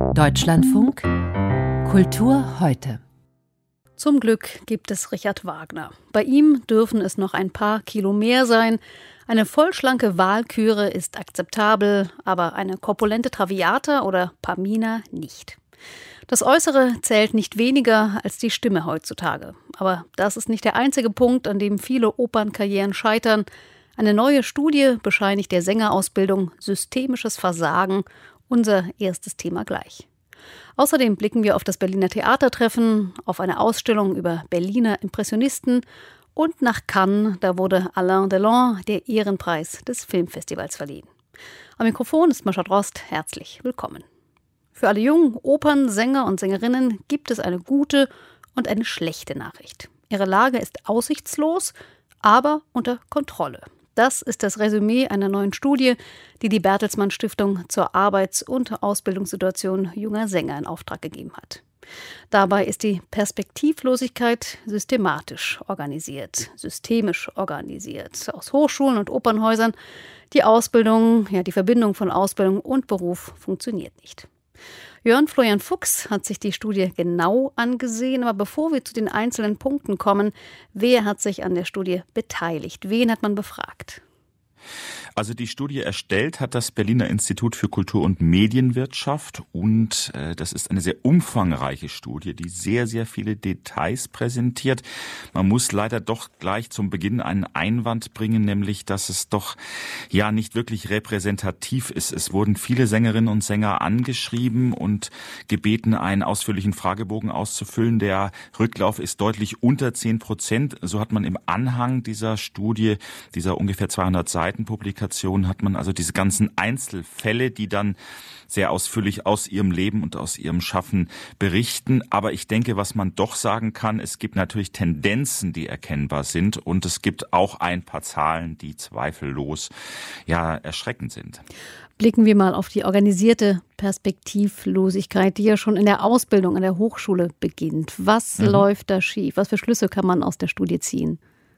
Deutschlandfunk Kultur heute. Zum Glück gibt es Richard Wagner. Bei ihm dürfen es noch ein paar Kilo mehr sein. Eine vollschlanke Walküre ist akzeptabel, aber eine korpulente Traviata oder Pamina nicht. Das Äußere zählt nicht weniger als die Stimme heutzutage. Aber das ist nicht der einzige Punkt, an dem viele Opernkarrieren scheitern. Eine neue Studie bescheinigt der Sängerausbildung systemisches Versagen. Unser erstes Thema gleich. Außerdem blicken wir auf das Berliner Theatertreffen, auf eine Ausstellung über Berliner Impressionisten und nach Cannes, da wurde Alain Delon der Ehrenpreis des Filmfestivals verliehen. Am Mikrofon ist Mascha Drost, herzlich willkommen. Für alle jungen Opernsänger und Sängerinnen gibt es eine gute und eine schlechte Nachricht. Ihre Lage ist aussichtslos, aber unter Kontrolle. Das ist das Resümee einer neuen Studie, die die Bertelsmann Stiftung zur Arbeits- und Ausbildungssituation junger Sänger in Auftrag gegeben hat. Dabei ist die Perspektivlosigkeit systemisch organisiert. Aus Hochschulen und Opernhäusern. Die Ausbildung, die Verbindung von Ausbildung und Beruf funktioniert nicht. Jörn Florian Fuchs hat sich die Studie genau angesehen. Aber bevor wir zu den einzelnen Punkten kommen, wer hat sich an der Studie beteiligt? Wen hat man befragt? Also die Studie erstellt hat das Berliner Institut für Kultur- und Medienwirtschaft und das ist eine sehr umfangreiche Studie, die sehr, sehr viele Details präsentiert. Man muss leider doch gleich zum Beginn einen Einwand bringen, nämlich, dass es doch nicht wirklich repräsentativ ist. Es wurden viele Sängerinnen und Sänger angeschrieben und gebeten, einen ausführlichen Fragebogen auszufüllen. Der Rücklauf ist deutlich unter 10%. So hat man im Anhang dieser Studie, dieser ungefähr 200 Seiten Publikation, hat man also diese ganzen Einzelfälle, die dann sehr ausführlich aus ihrem Leben und aus ihrem Schaffen berichten. Aber ich denke, was man doch sagen kann, es gibt natürlich Tendenzen, die erkennbar sind. Und es gibt auch ein paar Zahlen, die zweifellos erschreckend sind. Blicken wir mal auf die organisierte Perspektivlosigkeit, die ja schon in der Ausbildung an der Hochschule beginnt. Was läuft da schief? Was für Schlüsse kann man aus der Studie ziehen?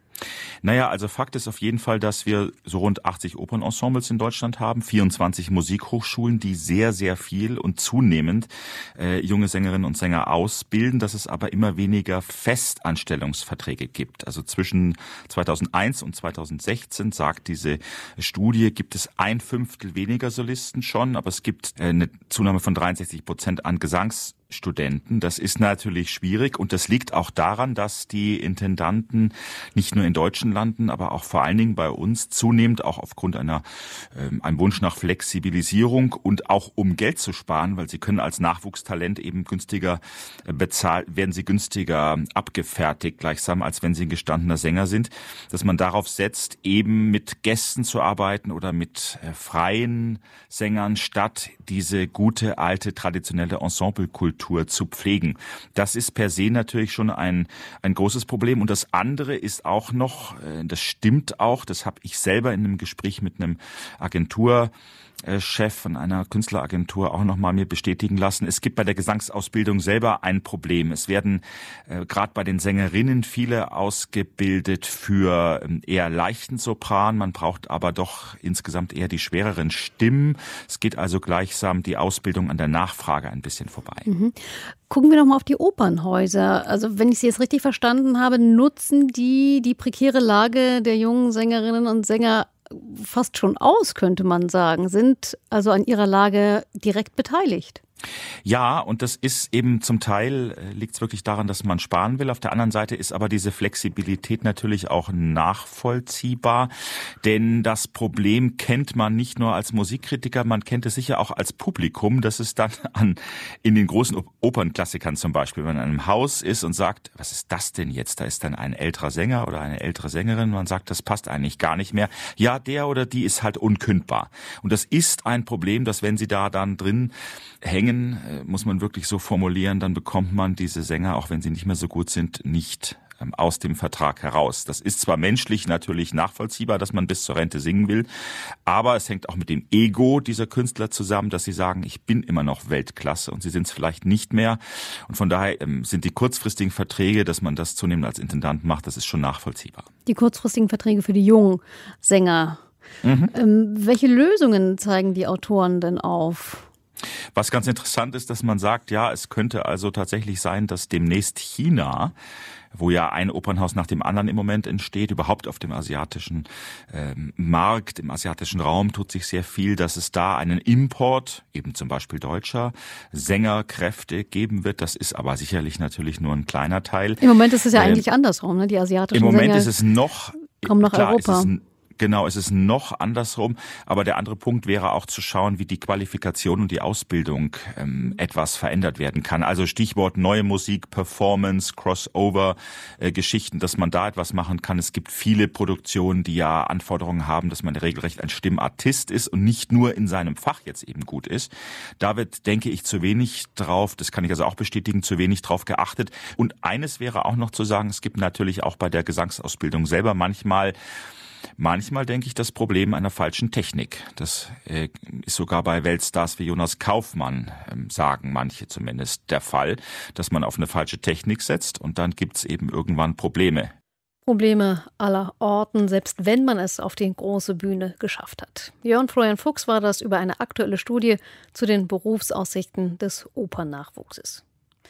Also Fakt ist auf jeden Fall, dass wir so rund 80 Opernensembles in Deutschland haben, 24 Musikhochschulen, die sehr, sehr viel und zunehmend junge Sängerinnen und Sänger ausbilden, dass es aber immer weniger Festanstellungsverträge gibt. Also zwischen 2001 und 2016, sagt diese Studie, gibt es 1/5 weniger Solisten schon, aber es gibt eine Zunahme von 63% an Gesangsstudenten. Das ist natürlich schwierig und das liegt auch daran, dass die Intendanten nicht nur in deutschen Landen, aber auch vor allen Dingen bei uns zunehmend auch aufgrund einem Wunsch nach Flexibilisierung und auch um Geld zu sparen, weil sie können als Nachwuchstalent eben günstiger bezahlt, werden sie günstiger abgefertigt, gleichsam als wenn sie ein gestandener Sänger sind, dass man darauf setzt, eben mit Gästen zu arbeiten oder mit freien Sängern, statt diese gute, alte, traditionelle Ensemblekultur zu pflegen. Das ist per se natürlich schon ein großes Problem. Und das andere ist auch noch, das stimmt auch, das habe ich selber in einem Gespräch mit einem Agenturchef von einer Künstleragentur auch nochmal mir bestätigen lassen. Es gibt bei der Gesangsausbildung selber ein Problem. Es werden gerade bei den Sängerinnen viele ausgebildet für eher leichten Sopran. Man braucht aber doch insgesamt eher die schwereren Stimmen. Es geht also gleichsam die Ausbildung an der Nachfrage ein bisschen vorbei. Gucken wir doch mal auf die Opernhäuser. Also wenn ich Sie jetzt richtig verstanden habe, nutzen die prekäre Lage der jungen Sängerinnen und Sänger fast schon aus, könnte man sagen, sind also an ihrer Lage direkt beteiligt. Ja, und das ist eben zum Teil, liegt es wirklich daran, dass man sparen will. Auf der anderen Seite ist aber diese Flexibilität natürlich auch nachvollziehbar, denn das Problem kennt man nicht nur als Musikkritiker, man kennt es sicher auch als Publikum, dass es dann in den großen Opernklassikern zum Beispiel, wenn man in einem Haus ist und sagt, was ist das denn jetzt? Da ist dann ein älterer Sänger oder eine ältere Sängerin, man sagt, das passt eigentlich gar nicht mehr. Ja, der oder die ist halt unkündbar. Und das ist ein Problem, dass wenn sie da dann drin hängen, muss man wirklich so formulieren, dann bekommt man diese Sänger, auch wenn sie nicht mehr so gut sind, nicht aus dem Vertrag heraus. Das ist zwar menschlich natürlich nachvollziehbar, dass man bis zur Rente singen will, aber es hängt auch mit dem Ego dieser Künstler zusammen, dass sie sagen, ich bin immer noch Weltklasse und sie sind es vielleicht nicht mehr. Und von daher sind die kurzfristigen Verträge, dass man das zunehmend als Intendant macht, das ist schon nachvollziehbar. Die kurzfristigen Verträge für die jungen Sänger. Welche Lösungen zeigen die Autoren denn auf? Was ganz interessant ist, dass man sagt, ja, es könnte also tatsächlich sein, dass demnächst China, wo ja ein Opernhaus nach dem anderen im Moment entsteht, überhaupt auf dem asiatischen Markt, im asiatischen Raum tut sich sehr viel, dass es da einen Import, eben zum Beispiel deutscher Sängerkräfte geben wird. Das ist aber sicherlich natürlich nur ein kleiner Teil. Im Moment ist es ja eigentlich andersrum, ne? Die asiatischen Sänger ist es noch, kommen nach Europa. Genau, es ist noch andersrum. Aber der andere Punkt wäre auch zu schauen, wie die Qualifikation und die Ausbildung etwas verändert werden kann. Also Stichwort neue Musik, Performance, Crossover, Geschichten, dass man da etwas machen kann. Es gibt viele Produktionen, die ja Anforderungen haben, dass man regelrecht ein Stimmartist ist und nicht nur in seinem Fach jetzt eben gut ist. Da wird, denke ich, zu wenig drauf, das kann ich also auch bestätigen, zu wenig drauf geachtet. Und eines wäre auch noch zu sagen, es gibt natürlich auch bei der Gesangsausbildung selber manchmal denke ich, das Problem einer falschen Technik. Das ist sogar bei Weltstars wie Jonas Kaufmann, sagen manche zumindest, der Fall, dass man auf eine falsche Technik setzt und dann gibt's eben irgendwann Probleme. Probleme aller Orten, selbst wenn man es auf die große Bühne geschafft hat. Jörn Florian Fuchs war das über eine aktuelle Studie zu den Berufsaussichten des Opernnachwuchses.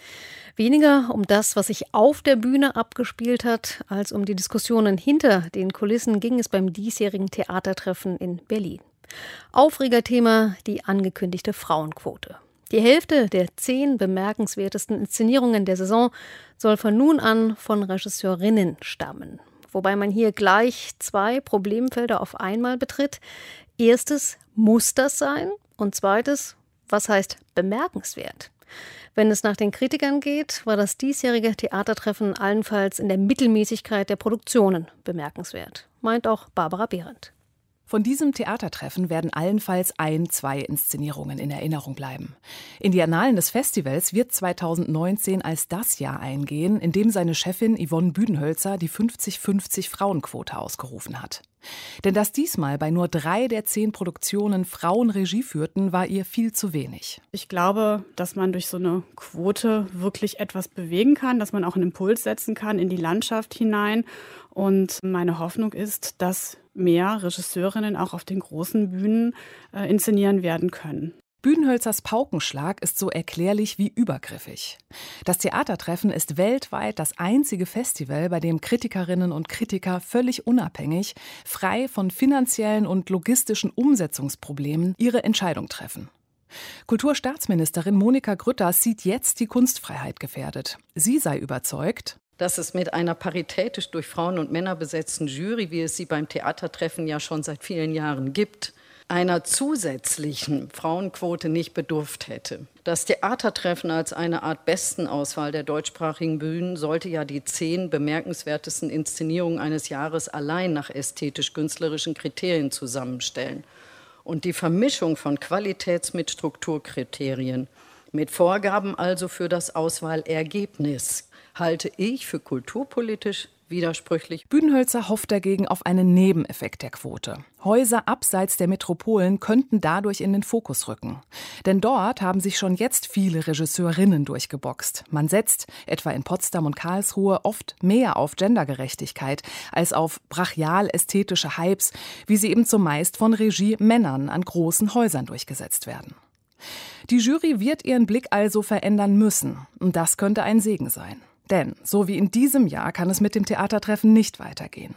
Weniger um das, was sich auf der Bühne abgespielt hat, als um die Diskussionen hinter den Kulissen ging es beim diesjährigen Theatertreffen in Berlin. Aufregerthema: die angekündigte Frauenquote. Die Hälfte der 10 bemerkenswertesten Inszenierungen der Saison soll von nun an von Regisseurinnen stammen. Wobei man hier gleich 2 Problemfelder auf einmal betritt. Erstes, muss das sein? Und zweites, was heißt bemerkenswert? Wenn es nach den Kritikern geht, war das diesjährige Theatertreffen allenfalls in der Mittelmäßigkeit der Produktionen bemerkenswert, meint auch Barbara Behrendt. Von diesem Theatertreffen werden allenfalls 1-2 Inszenierungen in Erinnerung bleiben. In die Annalen des Festivals wird 2019 als das Jahr eingehen, in dem seine Chefin Yvonne Büdenhölzer die 50-50 Frauenquote ausgerufen hat. Denn dass diesmal bei nur 3 der 10 Produktionen Frauen Regie führten, war ihr viel zu wenig. Ich glaube, dass man durch so eine Quote wirklich etwas bewegen kann, dass man auch einen Impuls setzen kann in die Landschaft hinein. Und meine Hoffnung ist, dass mehr Regisseurinnen auch auf den großen Bühnen inszenieren werden können. Büdenhölzers Paukenschlag ist so erklärlich wie übergriffig. Das Theatertreffen ist weltweit das einzige Festival, bei dem Kritikerinnen und Kritiker völlig unabhängig, frei von finanziellen und logistischen Umsetzungsproblemen ihre Entscheidung treffen. Kulturstaatsministerin Monika Grütters sieht jetzt die Kunstfreiheit gefährdet. Sie sei überzeugt, dass es mit einer paritätisch durch Frauen und Männer besetzten Jury, wie es sie beim Theatertreffen ja schon seit vielen Jahren gibt, einer zusätzlichen Frauenquote nicht bedurft hätte. Das Theatertreffen als eine Art Bestenauswahl der deutschsprachigen Bühnen sollte ja die 10 bemerkenswertesten Inszenierungen eines Jahres allein nach ästhetisch-künstlerischen Kriterien zusammenstellen. Und die Vermischung von Qualitäts- mit Strukturkriterien, mit Vorgaben also für das Auswahlergebnis, halte ich für kulturpolitisch widersprüchlich. Büdenhölzer hofft dagegen auf einen Nebeneffekt der Quote. Häuser abseits der Metropolen könnten dadurch in den Fokus rücken. Denn dort haben sich schon jetzt viele Regisseurinnen durchgeboxt. Man setzt, etwa in Potsdam und Karlsruhe, oft mehr auf Gendergerechtigkeit als auf brachial-ästhetische Hypes, wie sie eben zumeist von Regie-Männern an großen Häusern durchgesetzt werden. Die Jury wird ihren Blick also verändern müssen. Und das könnte ein Segen sein. Denn, so wie in diesem Jahr, kann es mit dem Theatertreffen nicht weitergehen.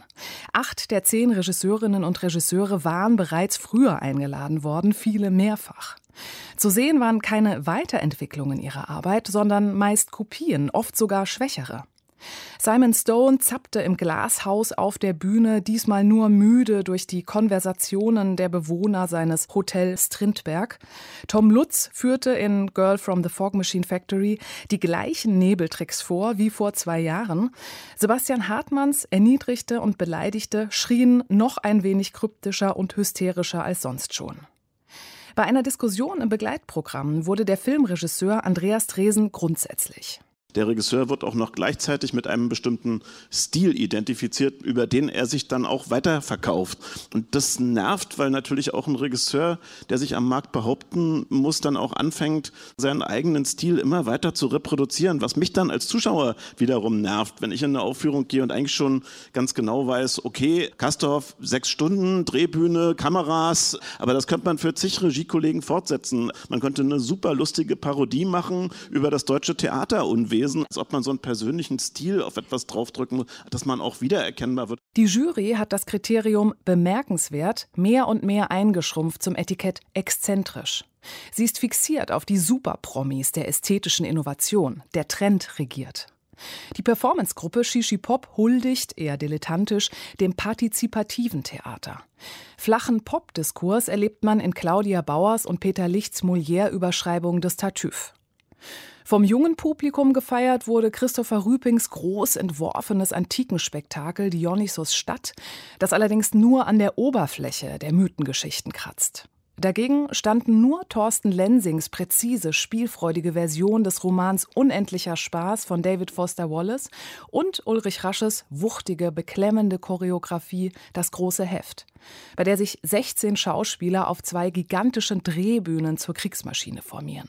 8 der 10 Regisseurinnen und Regisseure waren bereits früher eingeladen worden, viele mehrfach. Zu sehen waren keine Weiterentwicklungen ihrer Arbeit, sondern meist Kopien, oft sogar schwächere. Simon Stone zappte im Glashaus auf der Bühne, diesmal nur müde durch die Konversationen der Bewohner seines Hotel Strindberg. Tom Lutz führte in Girl from the Fog Machine Factory die gleichen Nebeltricks vor wie vor 2 Jahren. Sebastian Hartmanns erniedrigte und beleidigte schrien noch ein wenig kryptischer und hysterischer als sonst schon. Bei einer Diskussion im Begleitprogramm wurde der Filmregisseur Andreas Dresen grundsätzlich. Der Regisseur wird auch noch gleichzeitig mit einem bestimmten Stil identifiziert, über den er sich dann auch weiterverkauft. Und das nervt, weil natürlich auch ein Regisseur, der sich am Markt behaupten muss, dann auch anfängt, seinen eigenen Stil immer weiter zu reproduzieren, was mich dann als Zuschauer wiederum nervt, wenn ich in eine Aufführung gehe und eigentlich schon ganz genau weiß, okay, Castorf, 6 Stunden, Drehbühne, Kameras, aber das könnte man für zig Regiekollegen fortsetzen. Man könnte eine super lustige Parodie machen über das deutsche Theaterunwesen, als ob man so einen persönlichen Stil auf etwas draufdrücken muss, dass man auch wiedererkennbar wird. Die Jury hat das Kriterium bemerkenswert mehr und mehr eingeschrumpft zum Etikett exzentrisch. Sie ist fixiert auf die Superpromis der ästhetischen Innovation. Der Trend regiert. Die Performancegruppe Shishi Pop huldigt, eher dilettantisch, dem partizipativen Theater. Flachen Pop-Diskurs erlebt man in Claudia Bauers und Peter Lichts Molière-Überschreibung des Tartuffe. Vom jungen Publikum gefeiert wurde Christopher Rüpings groß entworfenes Antikenspektakel Dionysos Stadt, das allerdings nur an der Oberfläche der Mythengeschichten kratzt. Dagegen standen nur Thorsten Lensings präzise, spielfreudige Version des Romans Unendlicher Spaß von David Foster Wallace und Ulrich Rasches wuchtige, beklemmende Choreografie Das große Heft, bei der sich 16 Schauspieler auf 2 gigantischen Drehbühnen zur Kriegsmaschine formieren.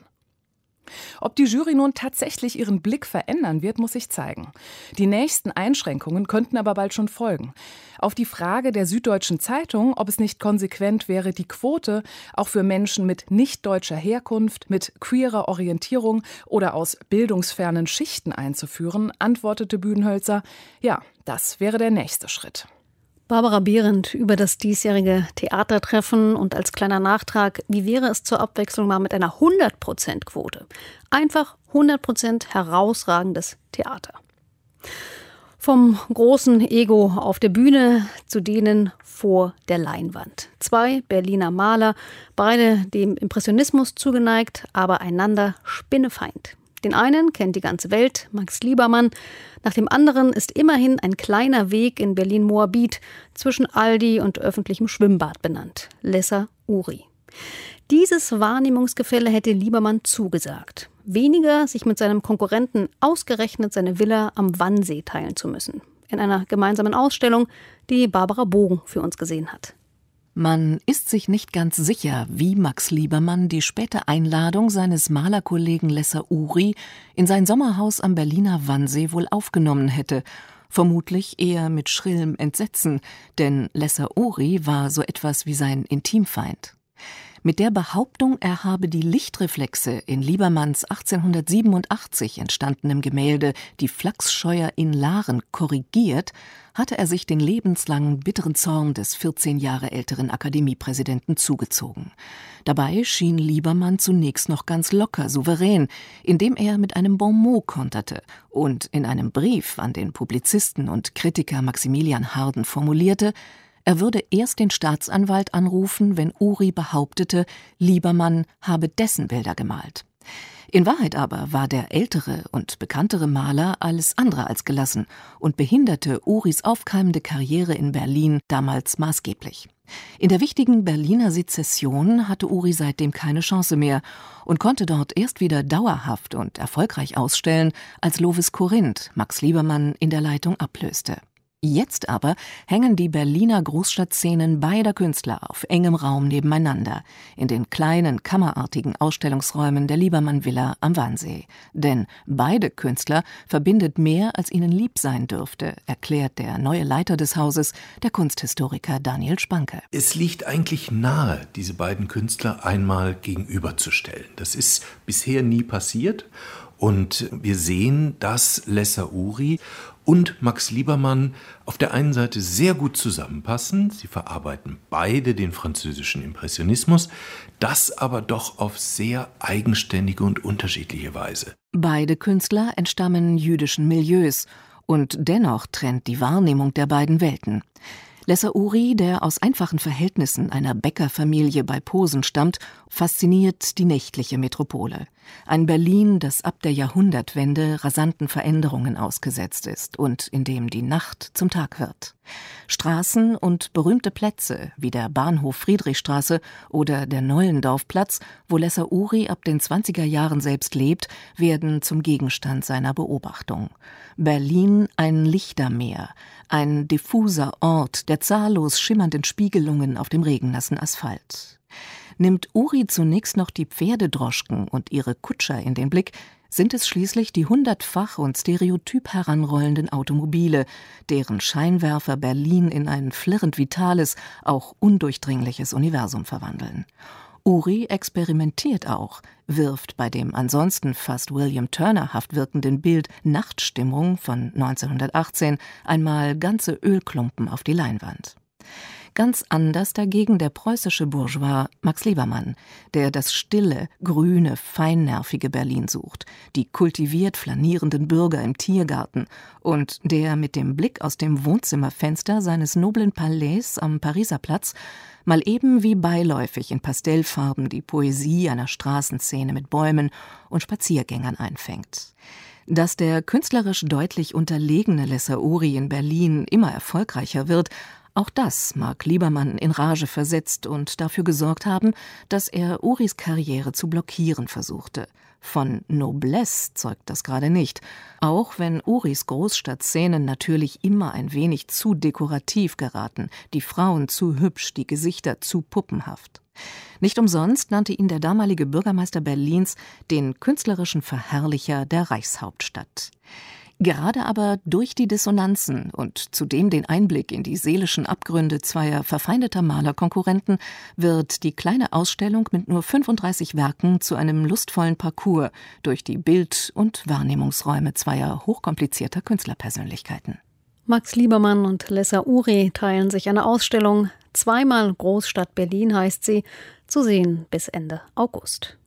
Ob die Jury nun tatsächlich ihren Blick verändern wird, muss sich zeigen. Die nächsten Einschränkungen könnten aber bald schon folgen. Auf die Frage der Süddeutschen Zeitung, ob es nicht konsequent wäre, die Quote auch für Menschen mit nicht-deutscher Herkunft, mit queerer Orientierung oder aus bildungsfernen Schichten einzuführen, antwortete Büdenhölzer, ja, das wäre der nächste Schritt. Barbara Behrendt über das diesjährige Theatertreffen und als kleiner Nachtrag, wie wäre es zur Abwechslung mal mit einer 100%-Quote? Einfach 100% herausragendes Theater. Vom großen Ego auf der Bühne zu denen vor der Leinwand. 2 Berliner Maler, beide dem Impressionismus zugeneigt, aber einander spinnefeind. Den einen kennt die ganze Welt, Max Liebermann. Nach dem anderen ist immerhin ein kleiner Weg in Berlin-Moabit zwischen Aldi und öffentlichem Schwimmbad benannt. Lessa Uri. Dieses Wahrnehmungsgefälle hätte Liebermann zugesagt. Weniger sich mit seinem Konkurrenten ausgerechnet seine Villa am Wannsee teilen zu müssen. In einer gemeinsamen Ausstellung, die Barbara Bogen für uns gesehen hat. Man ist sich nicht ganz sicher, wie Max Liebermann die späte Einladung seines Malerkollegen Lessa Uri in sein Sommerhaus am Berliner Wannsee wohl aufgenommen hätte. Vermutlich eher mit schrillem Entsetzen, denn Lessa Uri war so etwas wie sein Intimfeind. Mit der Behauptung, er habe die Lichtreflexe in Liebermanns 1887 entstandenem Gemälde Die Flachsscheuer in Laren korrigiert, hatte er sich den lebenslangen bitteren Zorn des 14 Jahre älteren Akademiepräsidenten zugezogen. Dabei schien Liebermann zunächst noch ganz locker, souverän, indem er mit einem Bon mot konterte und in einem Brief an den Publizisten und Kritiker Maximilian Harden formulierte, er würde erst den Staatsanwalt anrufen, wenn Uri behauptete, Liebermann habe dessen Bilder gemalt. In Wahrheit aber war der ältere und bekanntere Maler alles andere als gelassen und behinderte Uris aufkeimende Karriere in Berlin damals maßgeblich. In der wichtigen Berliner Sezession hatte Uri seitdem keine Chance mehr und konnte dort erst wieder dauerhaft und erfolgreich ausstellen, als Lovis Corinth Max Liebermann in der Leitung ablöste. Jetzt aber hängen die Berliner Großstadtszenen beider Künstler auf engem Raum nebeneinander, in den kleinen, kammerartigen Ausstellungsräumen der Liebermann-Villa am Wannsee. Denn beide Künstler verbindet mehr, als ihnen lieb sein dürfte, erklärt der neue Leiter des Hauses, der Kunsthistoriker Daniel Spanke. Es liegt eigentlich nahe, diese beiden Künstler einmal gegenüberzustellen. Das ist bisher nie passiert. Und wir sehen, dass Lessa Uri und Max Liebermann auf der einen Seite sehr gut zusammenpassen. Sie verarbeiten beide den französischen Impressionismus, das aber doch auf sehr eigenständige und unterschiedliche Weise. Beide Künstler entstammen jüdischen Milieus und dennoch trennt die Wahrnehmung der beiden Welten. Lessaouri, der aus einfachen Verhältnissen einer Bäckerfamilie bei Posen stammt, fasziniert die nächtliche Metropole. Ein Berlin, das ab der Jahrhundertwende rasanten Veränderungen ausgesetzt ist und in dem die Nacht zum Tag wird. Straßen und berühmte Plätze wie der Bahnhof Friedrichstraße oder der Nollendorfplatz, wo Lessaouri ab den 20er Jahren selbst lebt, werden zum Gegenstand seiner Beobachtung. Berlin ein Lichtermeer, ein diffuser Ort der zahllos schimmernden Spiegelungen auf dem regennassen Asphalt. Nimmt Uri zunächst noch die Pferdedroschken und ihre Kutscher in den Blick, sind es schließlich die hundertfach und stereotyp heranrollenden Automobile, deren Scheinwerfer Berlin in ein flirrend vitales, auch undurchdringliches Universum verwandeln. Uri experimentiert auch, wirft bei dem ansonsten fast William Turner-haft wirkenden Bild Nachtstimmung von 1918 einmal ganze Ölklumpen auf die Leinwand. Ganz anders dagegen der preußische Bourgeois Max Liebermann, der das stille, grüne, feinnervige Berlin sucht, die kultiviert flanierenden Bürger im Tiergarten und der mit dem Blick aus dem Wohnzimmerfenster seines noblen Palais am Pariser Platz mal eben wie beiläufig in Pastellfarben die Poesie einer Straßenszene mit Bäumen und Spaziergängern einfängt. Dass der künstlerisch deutlich unterlegene Lessaouri in Berlin immer erfolgreicher wird, auch das mag Liebermann in Rage versetzt und dafür gesorgt haben, dass er Uris Karriere zu blockieren versuchte. Von Noblesse zeugt das gerade nicht, auch wenn Uris Großstadtszenen natürlich immer ein wenig zu dekorativ geraten, die Frauen zu hübsch, die Gesichter zu puppenhaft. Nicht umsonst nannte ihn der damalige Bürgermeister Berlins den künstlerischen Verherrlicher der Reichshauptstadt. Gerade aber durch die Dissonanzen und zudem den Einblick in die seelischen Abgründe zweier verfeindeter Malerkonkurrenten wird die kleine Ausstellung mit nur 35 Werken zu einem lustvollen Parcours durch die Bild- und Wahrnehmungsräume zweier hochkomplizierter Künstlerpersönlichkeiten. Max Liebermann und Lessaouri teilen sich eine Ausstellung. Zweimal Großstadt Berlin heißt sie, zu sehen bis Ende August.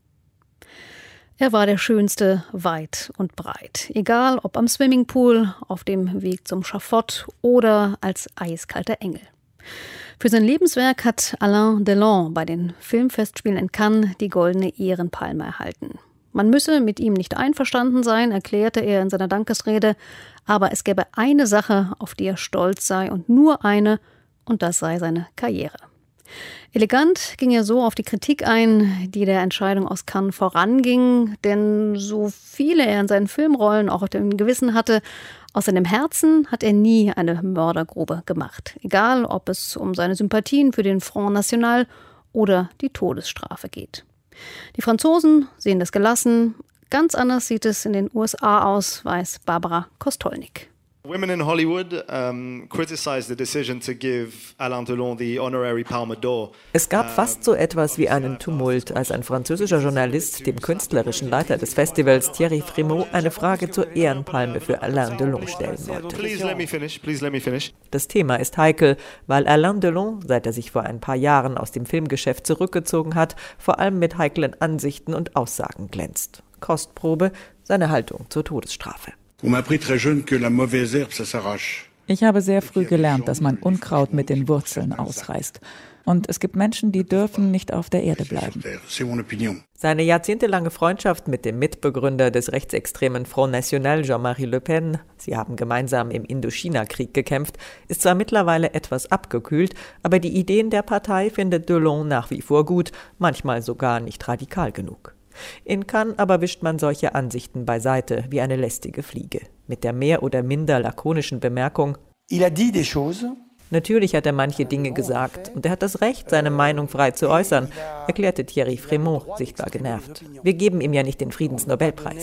Er war der Schönste weit und breit, egal ob am Swimmingpool, auf dem Weg zum Schafott oder als eiskalter Engel. Für sein Lebenswerk hat Alain Delon bei den Filmfestspielen in Cannes die Goldene Ehrenpalme erhalten. Man müsse mit ihm nicht einverstanden sein, erklärte er in seiner Dankesrede, aber es gäbe eine Sache, auf die er stolz sei und nur eine, und das sei seine Karriere. Elegant ging er so auf die Kritik ein, die der Entscheidung aus Cannes voranging, denn so viele er in seinen Filmrollen auch auf dem Gewissen hatte, aus seinem Herzen hat er nie eine Mördergrube gemacht, egal ob es um seine Sympathien für den Front National oder die Todesstrafe geht. Die Franzosen sehen das gelassen, ganz anders sieht es in den USA aus, weiß Barbara Kostolnik. Women in Hollywood criticized the decision to give Alain Delon the honorary Palme d'Or. Es gab fast so etwas wie einen Tumult, als ein französischer Journalist dem künstlerischen Leiter des Festivals Thierry Frémaux eine Frage zur Ehrenpalme für Alain Delon stellen wollte. Please let me finish. Das Thema ist heikel, weil Alain Delon, seit er sich vor ein paar Jahren aus dem Filmgeschäft zurückgezogen hat, vor allem mit heiklen Ansichten und Aussagen glänzt. Kostprobe, seine Haltung zur Todesstrafe. Ich habe sehr früh gelernt, dass man Unkraut mit den Wurzeln ausreißt. Und es gibt Menschen, die dürfen nicht auf der Erde bleiben. Seine jahrzehntelange Freundschaft mit dem Mitbegründer des rechtsextremen Front National, Jean-Marie Le Pen, sie haben gemeinsam im Indochina-Krieg gekämpft, ist zwar mittlerweile etwas abgekühlt, aber die Ideen der Partei findet Delon nach wie vor gut, manchmal sogar nicht radikal genug. In Cannes aber wischt man solche Ansichten beiseite, wie eine lästige Fliege. Mit der mehr oder minder lakonischen Bemerkung: Natürlich hat er manche Dinge gesagt und er hat das Recht, seine Meinung frei zu äußern, erklärte Thierry Frémaux, sichtbar genervt. Wir geben ihm ja nicht den Friedensnobelpreis.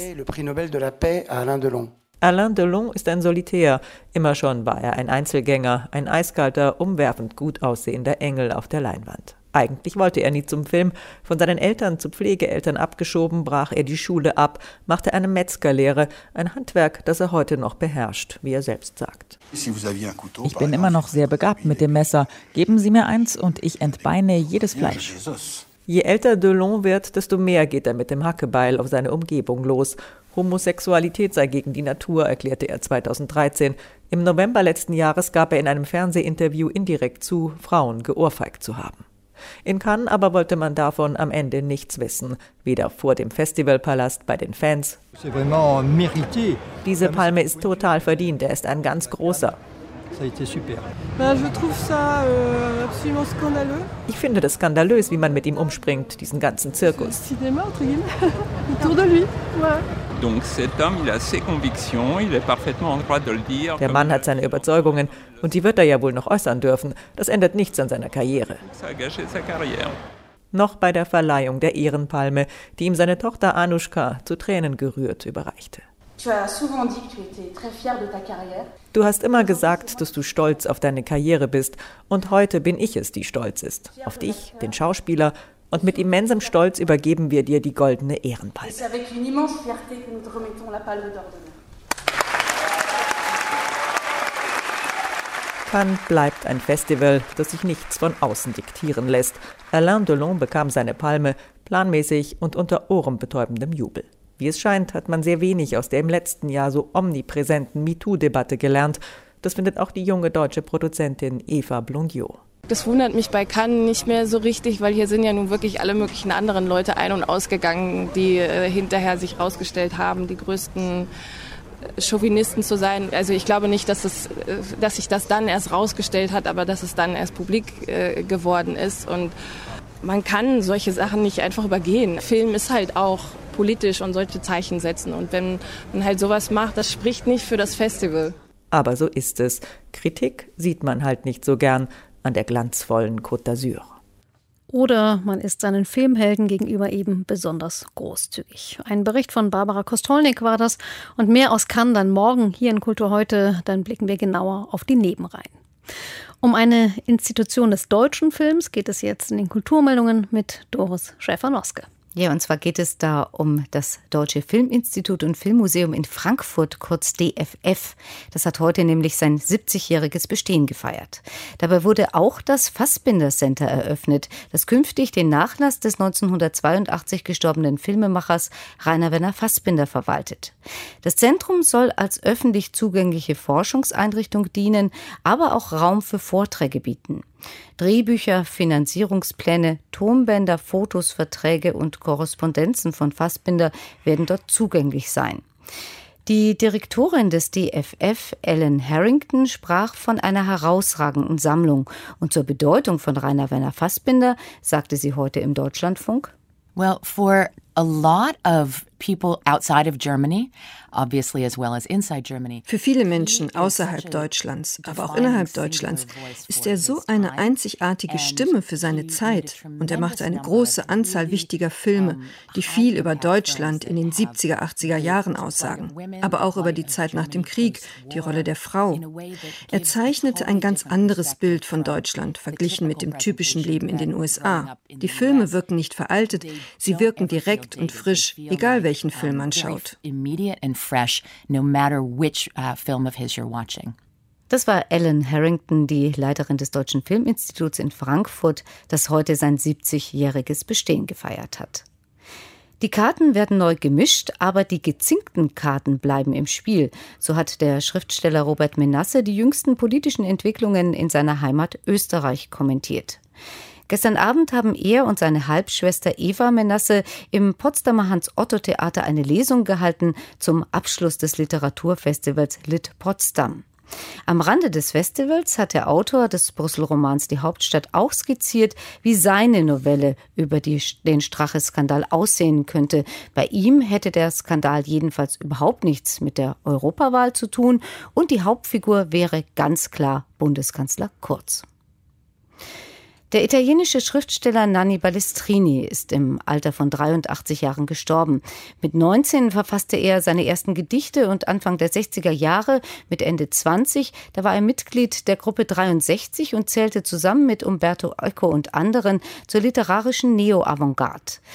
Alain Delon ist ein Solitär. Immer schon war er ein Einzelgänger, ein eiskalter, umwerfend gut aussehender Engel auf der Leinwand. Eigentlich wollte er nie zum Film. Von seinen Eltern zu Pflegeeltern abgeschoben, brach er die Schule ab, machte eine Metzgerlehre, ein Handwerk, das er heute noch beherrscht, wie er selbst sagt. Ich bin immer noch sehr begabt mit dem Messer. Geben Sie mir eins und ich entbeine jedes Fleisch. Je älter Delon wird, desto mehr geht er mit dem Hackebeil auf seine Umgebung los. Homosexualität sei gegen die Natur, erklärte er 2013. Im November letzten Jahres gab er in einem Fernsehinterview indirekt zu, Frauen geohrfeigt zu haben. In Cannes aber wollte man davon am Ende nichts wissen, weder vor dem Festivalpalast bei den Fans. Diese Palme ist total verdient, er ist ein ganz großer. Ich finde das skandalös, wie man mit ihm umspringt, diesen ganzen Zirkus. Der Mann hat seine Überzeugungen und die wird er ja wohl noch äußern dürfen. Das ändert nichts an seiner Karriere. Noch bei der Verleihung der Ehrenpalme, die ihm seine Tochter Anushka zu Tränen gerührt überreichte. Du hast immer gesagt, dass du stolz auf deine Karriere bist. Und heute bin ich es, die stolz ist. Auf dich, den Schauspieler. Und mit immensem Stolz übergeben wir dir die goldene Ehrenpalme. Cannes bleibt ein Festival, das sich nichts von außen diktieren lässt. Alain Delon bekam seine Palme, planmäßig und unter ohrenbetäubendem Jubel. Wie es scheint, hat man sehr wenig aus der im letzten Jahr so omnipräsenten MeToo-Debatte gelernt. Das findet auch die junge deutsche Produzentin Eva Blondiot. Das wundert mich bei Cannes nicht mehr so richtig, weil hier sind ja nun wirklich alle möglichen anderen Leute ein- und ausgegangen, die hinterher sich rausgestellt haben, die größten Chauvinisten zu sein. Also ich glaube nicht, dass sich das dann erst rausgestellt hat, aber dass es dann erst publik geworden ist. Und man kann solche Sachen nicht einfach übergehen. Film ist halt auch politisch und sollte Zeichen setzen. Und wenn man halt sowas macht, das spricht nicht für das Festival. Aber so ist es. Kritik sieht man halt nicht so gern an der glanzvollen Côte d'Azur. Oder man ist seinen Filmhelden gegenüber eben besonders großzügig. Ein Bericht von Barbara Kostolnik war das. Und mehr aus Cannes dann morgen hier in Kultur heute. Dann blicken wir genauer auf die Nebenreihen. Um eine Institution des deutschen Films geht es jetzt in den Kulturmeldungen mit Doris Schäfer-Noske. Ja, und zwar geht es da um das Deutsche Filminstitut und Filmmuseum in Frankfurt, kurz DFF. Das hat heute nämlich sein 70-jähriges Bestehen gefeiert. Dabei wurde auch das Fassbinder Center eröffnet, das künftig den Nachlass des 1982 gestorbenen Filmemachers Rainer Werner Fassbinder verwaltet. Das Zentrum soll als öffentlich zugängliche Forschungseinrichtung dienen, aber auch Raum für Vorträge bieten. Drehbücher, Finanzierungspläne, Tonbänder, Fotos, Verträge und Korrespondenzen von Fassbinder werden dort zugänglich sein. Die Direktorin des DFF, Ellen Harrington, sprach von einer herausragenden Sammlung. Und zur Bedeutung von Rainer Werner Fassbinder sagte sie heute im Deutschlandfunk: Well, for a lot of people outside of Germany, obviously as well as inside Germany. Für viele Menschen außerhalb Deutschlands, aber auch innerhalb Deutschlands, ist er so eine einzigartige Stimme für seine Zeit. Und er machte eine große Anzahl wichtiger Filme, die viel über Deutschland in den 70er, 80er Jahren aussagen. Aber auch über die Zeit nach dem Krieg, die Rolle der Frau. Er zeichnete ein ganz anderes Bild von Deutschland, verglichen mit dem typischen Leben in den USA. Die Filme wirken nicht veraltet, sie wirken direkt und frisch, egal welchen Film man schaut. Das war Ellen Harrington, die Leiterin des Deutschen Filminstituts in Frankfurt, das heute sein 70-jähriges Bestehen gefeiert hat. Die Karten werden neu gemischt, aber die gezinkten Karten bleiben im Spiel. So hat der Schriftsteller Robert Menasse die jüngsten politischen Entwicklungen in seiner Heimat Österreich kommentiert. Gestern Abend haben er und seine Halbschwester Eva Menasse im Potsdamer Hans-Otto-Theater eine Lesung gehalten zum Abschluss des Literaturfestivals Lit Potsdam. Am Rande des Festivals hat der Autor des Brüssel-Romans Die Hauptstadt auch skizziert, wie seine Novelle über den Strache-Skandal aussehen könnte. Bei ihm hätte der Skandal jedenfalls überhaupt nichts mit der Europawahl zu tun und die Hauptfigur wäre ganz klar Bundeskanzler Kurz. Der italienische Schriftsteller Nanni Balestrini ist im Alter von 83 Jahren gestorben. Mit 19 verfasste er seine ersten Gedichte und Anfang der 60er Jahre, mit Ende 20, da war er Mitglied der Gruppe 63 und zählte zusammen mit Umberto Eco und anderen zur literarischen Neo-Avantgarde.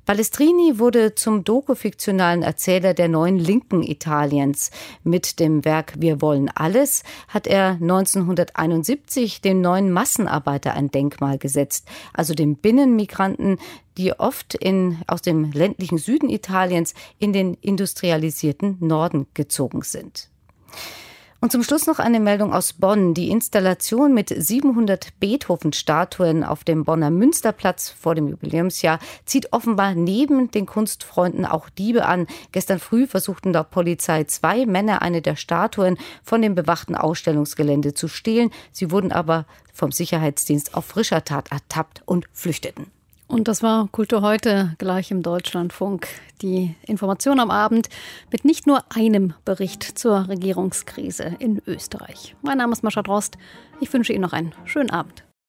Balestrini wurde zum dokufiktionalen Erzähler der neuen Linken Italiens. Mit dem Werk Wir wollen alles hat er 1971 den neuen Massenarbeiter ein Denkmal gesetzt, also den Binnenmigranten, die oft aus dem ländlichen Süden Italiens in den industrialisierten Norden gezogen sind. Und zum Schluss noch eine Meldung aus Bonn. Die Installation mit 700 Beethoven-Statuen auf dem Bonner Münsterplatz vor dem Jubiläumsjahr zieht offenbar neben den Kunstfreunden auch Diebe an. Gestern früh versuchten laut Polizei 2 Männer eine der Statuen von dem bewachten Ausstellungsgelände zu stehlen. Sie wurden aber vom Sicherheitsdienst auf frischer Tat ertappt und flüchteten. Und das war Kultur heute, gleich im Deutschlandfunk. Die Information am Abend mit nicht nur einem Bericht zur Regierungskrise in Österreich. Mein Name ist Mascha Drost. Ich wünsche Ihnen noch einen schönen Abend.